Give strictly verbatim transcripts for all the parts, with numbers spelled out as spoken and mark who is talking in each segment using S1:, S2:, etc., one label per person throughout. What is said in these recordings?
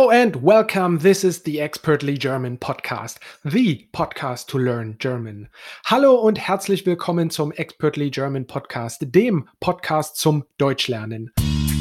S1: Hello and welcome. This is the Expertly German Podcast, the podcast to learn German. Hallo und herzlich willkommen zum Expertly German Podcast, dem Podcast zum Deutschlernen.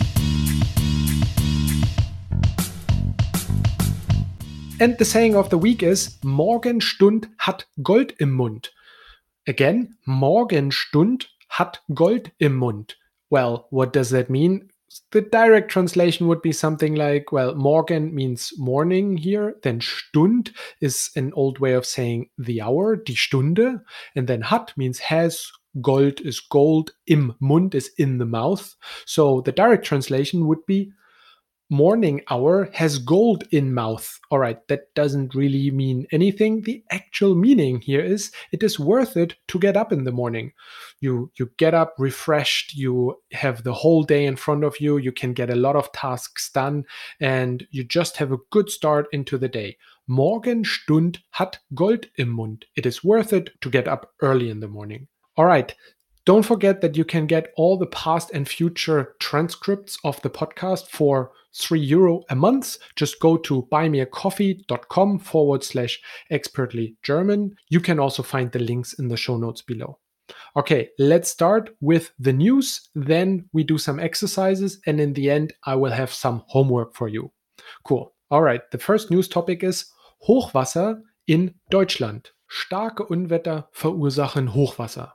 S1: And the saying of the week is, Morgenstund hat Gold im Mund. Again, Morgenstund hat Gold im Mund. Well, what does that mean? The direct translation would be something like, well, Morgen means morning here, then Stund is an old way of saying the hour, die Stunde, and then hat means has, Gold is gold, im Mund is in the mouth. So the direct translation would be, morning hour has gold in mouth. All right, that doesn't really mean anything. The actual meaning here is it is worth it to get up in the morning. You you get up refreshed, you have the whole day in front of you, you can get a lot of tasks done, and you just have a good start into the day. Morgenstund hat Gold im Mund. It is worth it to get up early in the morning. All right. Don't forget that you can get all the past and future transcripts of the podcast for three euro a month. Just go to buymeacoffee.com forward slash expertly German. You can also find the links in the show notes below. Okay, let's start with the news. Then we do some exercises. And in the end, I will have some homework for you. Cool. All right, the first news topic is Hochwasser in Deutschland. Starke Unwetter verursachen Hochwasser.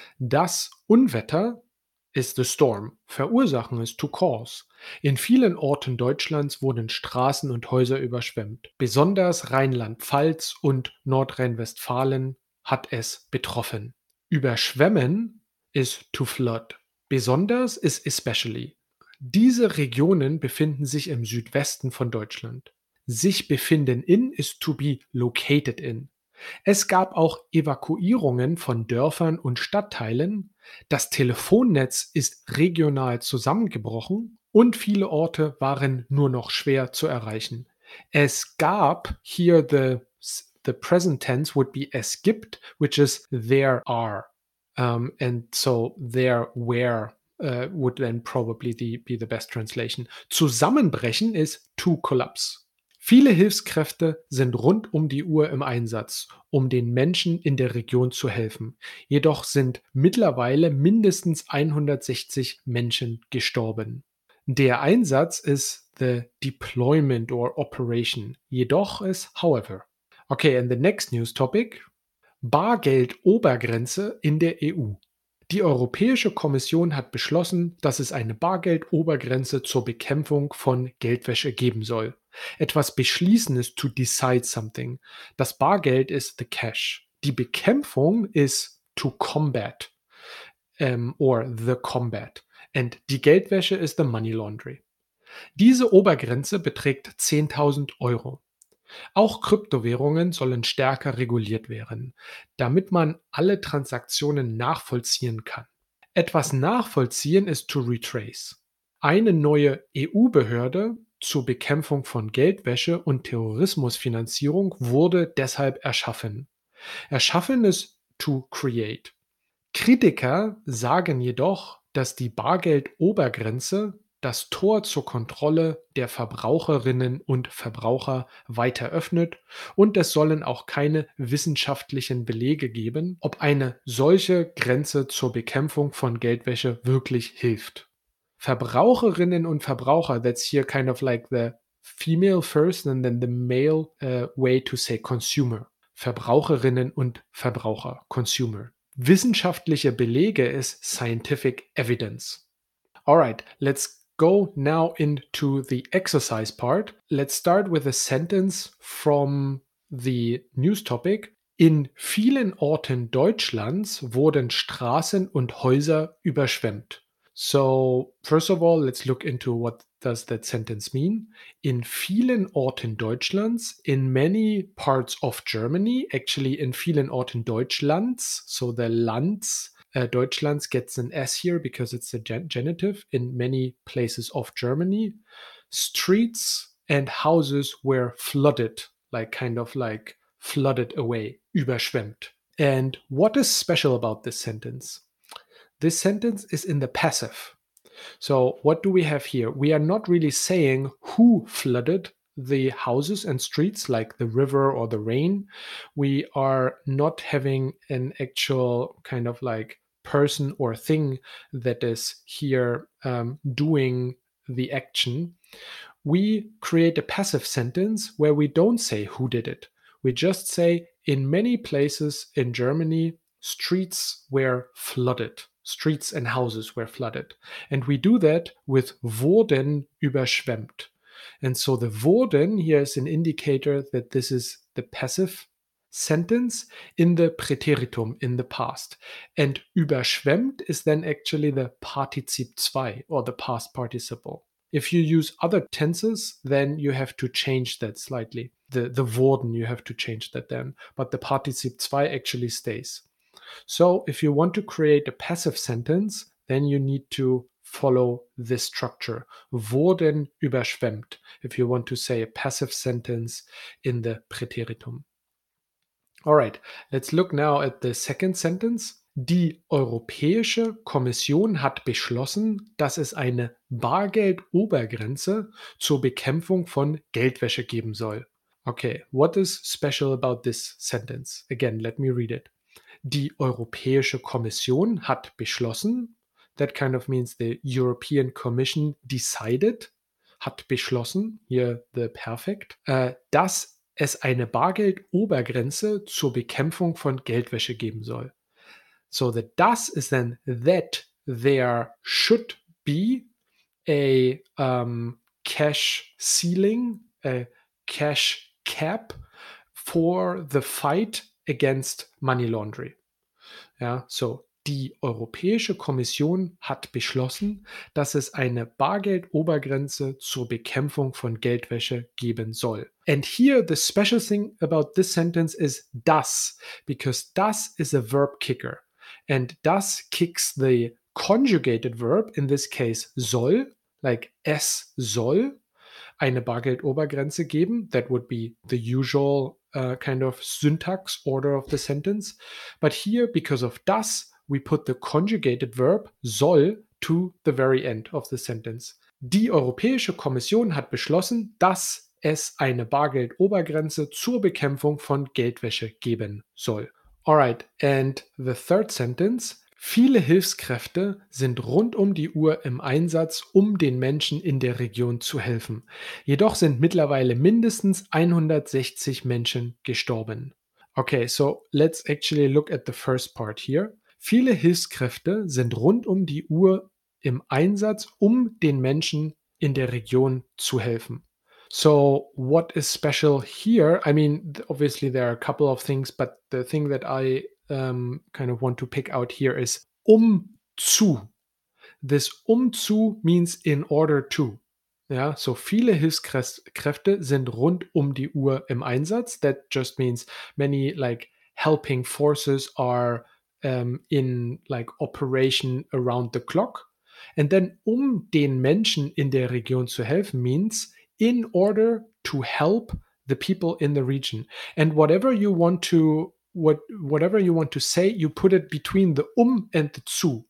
S1: Das Unwetter ist the storm. Verursachen ist to cause. In vielen Orten Deutschlands wurden Straßen und Häuser überschwemmt. Besonders Rheinland-Pfalz und Nordrhein-Westfalen hat es betroffen. Überschwemmen ist to flood. Besonders ist especially. Diese Regionen befinden sich im Südwesten von Deutschland. Sich befinden in ist to be located in. Es gab auch Evakuierungen von Dörfern und Stadtteilen, das Telefonnetz ist regional zusammengebrochen und viele Orte waren nur noch schwer zu erreichen. Es gab, here the, the present tense would be es gibt, which is there are. Um, and so there were uh, would then probably the, be the best translation. Zusammenbrechen ist to collapse. Viele Hilfskräfte sind rund um die Uhr im Einsatz, um den Menschen in der Region zu helfen. Jedoch sind mittlerweile mindestens hundertsechzig Menschen gestorben. Der Einsatz ist the deployment or operation. Jedoch ist however. Okay, and the next news topic. Bargeldobergrenze in der E U. Die Europäische Kommission hat beschlossen, dass es eine Bargeldobergrenze zur Bekämpfung von Geldwäsche geben soll. Etwas beschließen ist to decide something. Das Bargeld ist the cash. Die Bekämpfung ist to combat um, or the combat. And die Geldwäsche ist the money laundry. Diese Obergrenze beträgt zehntausend Euro. Auch Kryptowährungen sollen stärker reguliert werden, damit man alle Transaktionen nachvollziehen kann. Etwas nachvollziehen ist to retrace. Eine neue E U-Behörde zur Bekämpfung von Geldwäsche und Terrorismusfinanzierung wurde deshalb erschaffen. Erschaffen ist to create. Kritiker sagen jedoch, dass die Bargeldobergrenze das Tor zur Kontrolle der Verbraucherinnen und Verbraucher weiter öffnet und es sollen auch keine wissenschaftlichen Belege geben, ob eine solche Grenze zur Bekämpfung von Geldwäsche wirklich hilft. Verbraucherinnen und Verbraucher, that's here kind of like the female first and then the male uh, way to say consumer. Verbraucherinnen und Verbraucher, consumer. Wissenschaftliche Belege ist scientific evidence. All right, let's go now into the exercise part. Let's start with a sentence from the news topic. In vielen Orten Deutschlands wurden Straßen und Häuser überschwemmt. So, first of all, let's look into what does that sentence mean. In vielen Orten Deutschlands, in many parts of Germany, actually in vielen Orten Deutschlands, so the Lands Uh, Deutschlands gets an S here because it's a gen- genitive in many places of Germany. Streets and houses were flooded, like kind of like flooded away, überschwemmt. And what is special about this sentence? This sentence is in the passive. So what do we have here? We are not really saying who flooded the houses and streets like the river or the rain. We are not having an actual kind of like person or thing that is here um, doing the action. We create a passive sentence where we don't say who did it. We just say, in many places in Germany, streets were flooded. Streets and houses were flooded. And we do that with wurden überschwemmt. And so the wurden here is an indicator that this is the passive sentence in the Präteritum, in the past. And überschwemmt is then actually the Partizip zwei, or the past participle. If you use other tenses, then you have to change that slightly. The, the wurden, you have to change that then. But the Partizip zwei actually stays. So if you want to create a passive sentence, then you need to follow this structure. Wurden überschwemmt. If you want to say a passive sentence in the Präteritum. All right, let's look now at the second sentence. Die Europäische Kommission hat beschlossen, dass es eine Bargeldobergrenze zur Bekämpfung von Geldwäsche geben soll. Okay, what is special about this sentence? Again, let me read it. Die Europäische Kommission hat beschlossen. That kind of means the European Commission decided, hat beschlossen, here the perfect, äh, dass es eine Bargeldobergrenze zur Bekämpfung von Geldwäsche geben soll. So the das is then that there should be a um, cash ceiling, a cash cap for the fight against money laundering. Ja, so die Europäische Kommission hat beschlossen, dass es eine Bargeldobergrenze zur Bekämpfung von Geldwäsche geben soll. And here the special thing about this sentence is das, because das is a verb kicker. And das kicks the conjugated verb, in this case soll, like es soll eine Bargeldobergrenze geben. That would be the usual uh, kind of syntax order of the sentence. But here, because of das, we put the conjugated verb soll to the very end of the sentence. Die Europäische Kommission hat beschlossen, dass es eine Bargeldobergrenze zur Bekämpfung von Geldwäsche geben soll. Alright, and the third sentence. Viele Hilfskräfte sind rund um die Uhr im Einsatz, um den Menschen in der Region zu helfen. Jedoch sind mittlerweile mindestens hundertsechzig Menschen gestorben. Okay, so let's actually look at the first part here. Viele Hilfskräfte sind rund um die Uhr im Einsatz, um den Menschen in der Region zu helfen. So what is special here? I mean, obviously there are a couple of things, but the thing that I um, kind of want to pick out here is um zu. This um zu means in order to. Ja, so viele Hilfskräfte sind rund um die Uhr im Einsatz. That just means many like helping forces are um, in like operation around the clock. And then um den Menschen in der Region zu helfen means in order to help the people in the region. And whatever you want to what whatever you want to say, you put it between the um and the zu.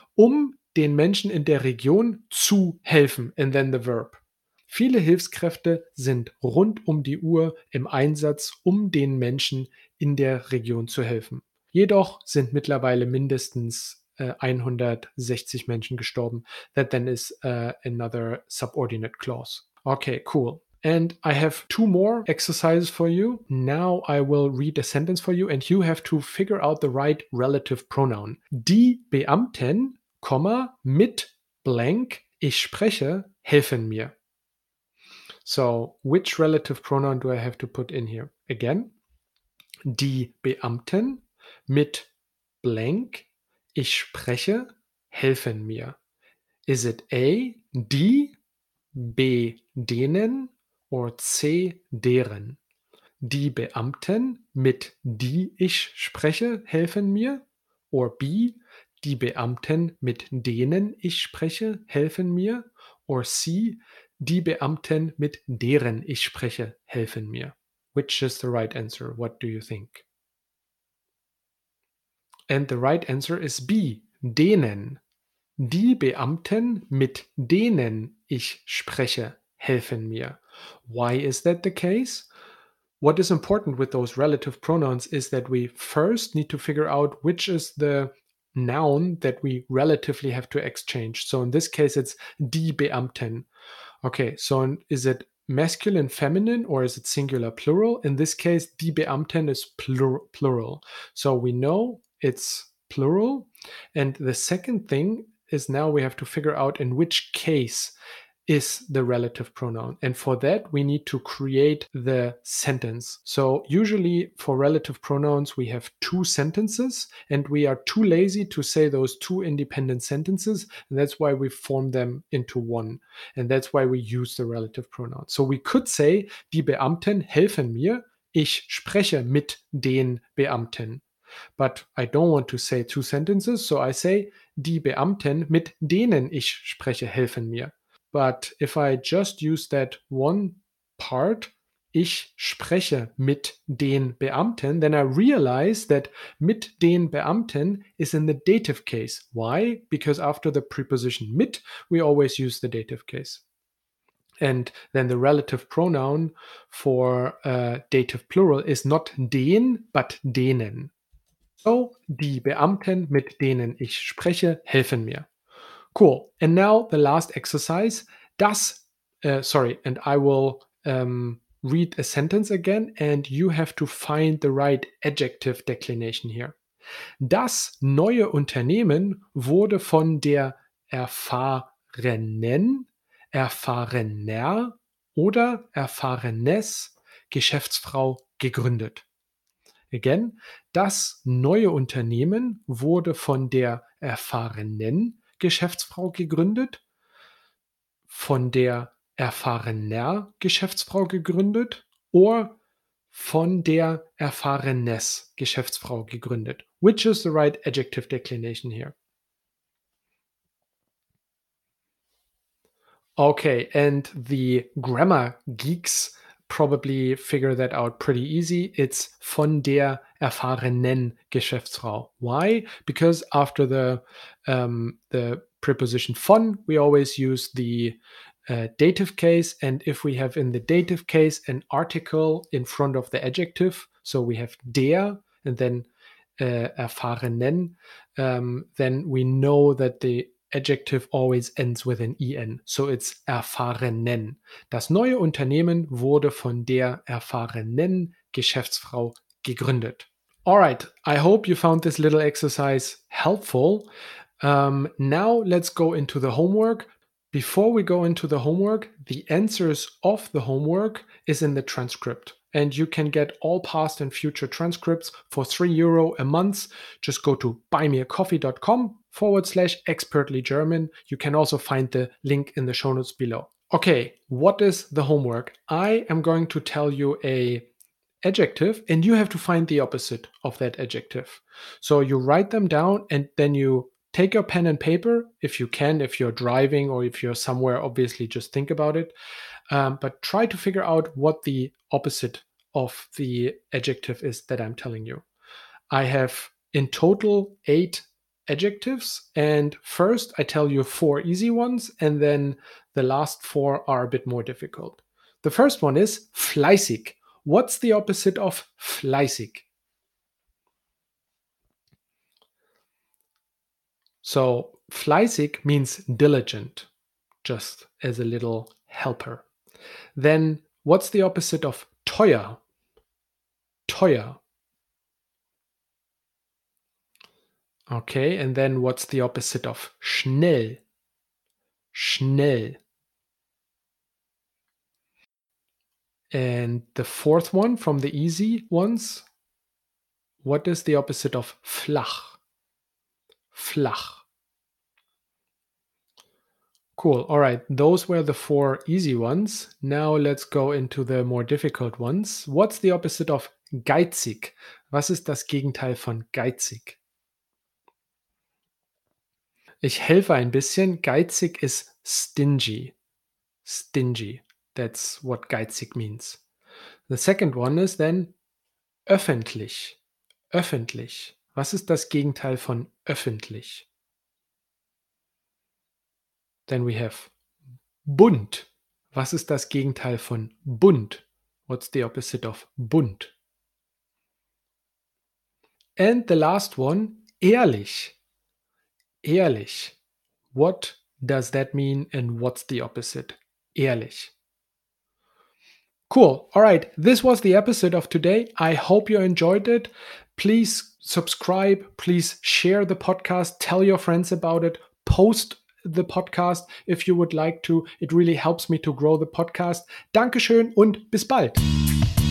S1: Um den Menschen in der Region zu helfen, and then the verb. Viele Hilfskräfte sind rund um die Uhr im Einsatz, um den Menschen in der Region zu helfen. Jedoch sind mittlerweile mindestens äh, hundertsechzig Menschen gestorben. That then is uh, another subordinate clause. Okay, cool. And I have two more exercises for you. Now I will read a sentence for you and you have to figure out the right relative pronoun. Die Beamten, Komma, mit blank, ich spreche, helfen mir. So, which relative pronoun do I have to put in here? Again, die Beamten mit blank, ich spreche, helfen mir. Is it A, die, B, denen or C, deren? Die Beamten, mit die ich spreche, helfen mir? Or B, die Beamten, mit denen ich spreche, helfen mir? Or C, die Beamten, mit deren ich spreche, helfen mir? Which is the right answer? What do you think? And the right answer is B, denen. Die Beamten, mit denen ich spreche, helfen mir. Why is that the case? What is important with those relative pronouns is that we first need to figure out which is the noun that we relatively have to exchange. So in this case, it's die Beamten. Okay, so in- is it masculine, feminine, or is it singular, plural? In this case, die Beamten is plur- plural. So we know it's plural. And the second thing is now we have to figure out in which case is the relative pronoun. And for that, we need to create the sentence. So, usually for relative pronouns, we have two sentences, and we are too lazy to say those two independent sentences. And that's why we form them into one. And that's why we use the relative pronoun. So, we could say, die Beamten helfen mir. Ich spreche mit den Beamten. But I don't want to say two sentences, so I say, die Beamten, mit denen ich spreche, helfen mir. But if I just use that one part, ich spreche mit den Beamten, then I realize that mit den Beamten is in the dative case. Why? Because after the preposition mit, we always use the dative case. And then the relative pronoun for uh, dative plural is not den, but denen. So, die Beamten, mit denen ich spreche, helfen mir. Cool. And now the last exercise. Das, uh, sorry, and I will um, read a sentence again, and you have to find the right adjective declination here. Das neue Unternehmen wurde von der erfahrenen, erfahrener oder erfahrenes Geschäftsfrau gegründet. Again, das neue Unternehmen wurde von der erfahrenen Geschäftsfrau gegründet, von der erfahrener Geschäftsfrau gegründet oder von der erfahrenes Geschäftsfrau gegründet. Which is the right adjective declination here? Okay, and the grammar geeks probably figure that out pretty easy. It's von der erfahrenen Geschäftsfrau. Why? Because after the um, the preposition von, we always use the uh, dative case, and if we have in the dative case an article in front of the adjective, so we have der and then uh, erfahrenen, um, then we know that the adjective always ends with an en. So it's erfahrenen. Das neue Unternehmen wurde von der erfahrenen Geschäftsfrau gegründet. All right. I hope you found this little exercise helpful. Um, now let's go into the homework. Before we go into the homework, the answers of the homework is in the transcript. And you can get all past and future transcripts for three euro a month. Just go to buymeacoffee.com forward slash expertly German. You can also find the link in the show notes below. Okay, what is the homework? I am going to tell you a adjective and you have to find the opposite of that adjective. So you write them down and then you take your pen and paper if you can, if you're driving or if you're somewhere, obviously just think about it. Um, but try to figure out what the opposite of the adjective is that I'm telling you. I have in total eight adjectives. And first, I tell you four easy ones, and then the last four are a bit more difficult. The first one is fleißig. What's the opposite of fleißig? So, fleißig means diligent, just as a little helper. Then, what's the opposite of teuer? Teuer. Okay, and then what's the opposite of schnell? Schnell. And the fourth one from the easy ones, what is the opposite of flach? Flach. Cool. All right. Those were the four easy ones. Now let's go into the more difficult ones. What's the opposite of geizig? Was ist das Gegenteil von geizig? Ich helfe ein bisschen. Geizig ist stingy. Stingy. That's what geizig means. The second one is then öffentlich. Öffentlich. Was ist das Gegenteil von öffentlich? Then we have bunt. Was ist das Gegenteil von bunt? What's the opposite of bunt? And the last one, ehrlich. Ehrlich. What does that mean and what's the opposite? Ehrlich. Cool. All right. This was the episode of today. I hope you enjoyed it. Please subscribe. Please share the podcast. Tell your friends about it. Post the podcast if you would like to. It really helps me to grow the podcast. Dankeschön und bis bald.